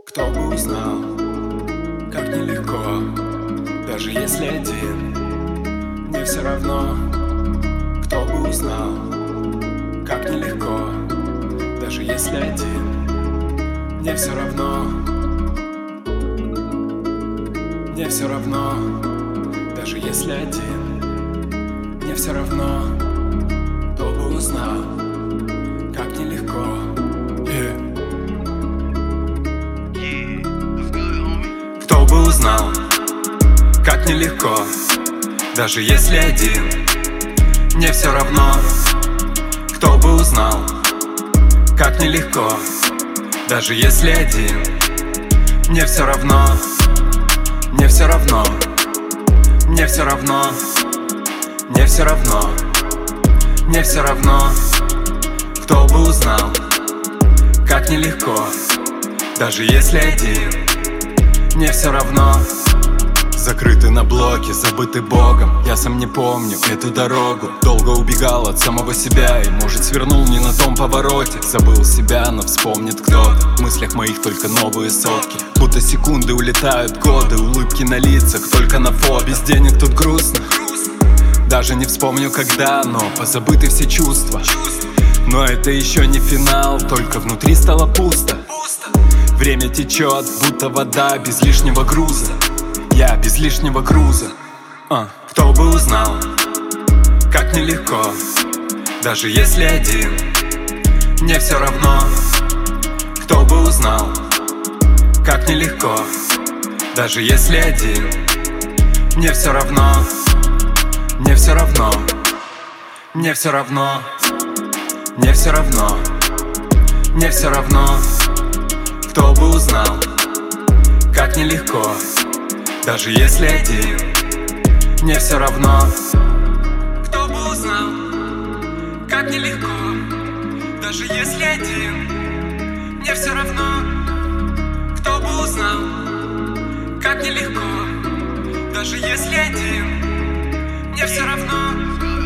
Кто бы узнал, как нелегко, даже если один, мне все равно. Кто бы узнал, как нелегко, даже если один, мне все равно. Мне все равно, даже если один, мне все равно. Кто бы узнал, как нелегко. Кто бы узнал, как нелегко, даже если один, мне все равно. Кто бы узнал, как нелегко, даже если один, мне все равно. Мне все равно, мне все равно, мне все равно, мне все равно. Кто бы узнал, как нелегко, даже если один, мне все равно. Закрыты на блоке, забыты Богом. Я сам не помню эту дорогу. Долго убегал от самого себя и, может, свернул не на том повороте. Забыл себя, но вспомнит кто-то. В мыслях моих только новые сотки. Будто секунды улетают годы. Улыбки на лицах, только на фото. Без денег тут грустно, даже не вспомню когда, но позабыты все чувства. Но это еще не финал, только внутри стало пусто. Время течет, будто вода, без лишнего груза. Я без лишнего груза. Кто бы узнал, как нелегко, даже если один, мне все равно. Кто бы узнал, как нелегко, даже если один, мне все равно. Мне все равно, мне все равно, мне все равно, мне все равно. Кто бы узнал, как нелегко, даже если один, мне все равно. Кто бы узнал, как нелегко, даже если один, мне все равно. Кто бы узнал, как нелегко, даже если один, мне все равно.